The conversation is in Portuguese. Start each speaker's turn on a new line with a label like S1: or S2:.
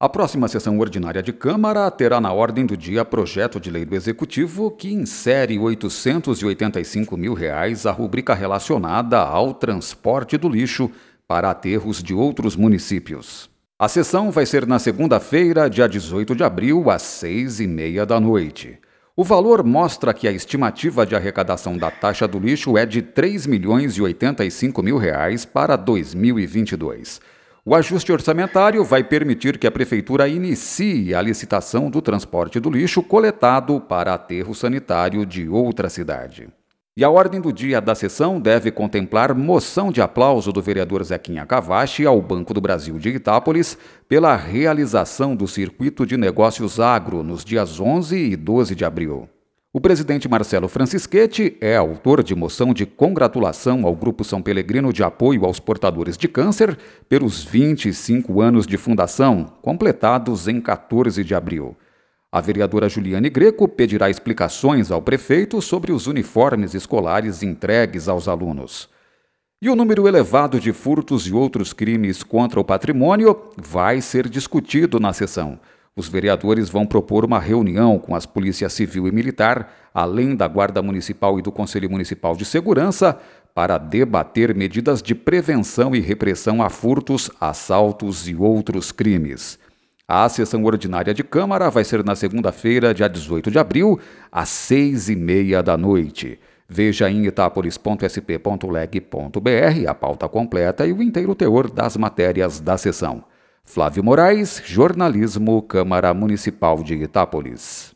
S1: A próxima sessão ordinária de Câmara terá na ordem do dia projeto de lei do Executivo que insere R$ 885 mil à rubrica relacionada ao transporte do lixo para aterros de outros municípios. A sessão vai ser na segunda-feira, dia 18 de abril, às 18h30. O valor mostra que a estimativa de arrecadação da taxa do lixo é de R$ 3.085 mil para 2022. O ajuste orçamentário vai permitir que a Prefeitura inicie a licitação do transporte do lixo coletado para aterro sanitário de outra cidade. E a ordem do dia da sessão deve contemplar moção de aplauso do vereador Zequinha Cavachi ao Banco do Brasil de Itápolis pela realização do Circuito de Negócios Agro nos dias 11 e 12 de abril. O presidente Marcelo Francischetti é autor de moção de congratulação ao Grupo São Pelegrino de Apoio aos Portadores de Câncer pelos 25 anos de fundação, completados em 14 de abril. A vereadora Juliane Greco pedirá explicações ao prefeito sobre os uniformes escolares entregues aos alunos. E o número elevado de furtos e outros crimes contra o patrimônio vai ser discutido na sessão. Os vereadores vão propor uma reunião com as polícias civil e militar, além da Guarda Municipal e do Conselho Municipal de Segurança, para debater medidas de prevenção e repressão a furtos, assaltos e outros crimes. A sessão ordinária de Câmara vai ser na segunda-feira, dia 18 de abril, às 18h30. Veja em itapolis.sp.leg.br a pauta completa e o inteiro teor das matérias da sessão. Flávio Moraes, Jornalismo, Câmara Municipal de Itápolis.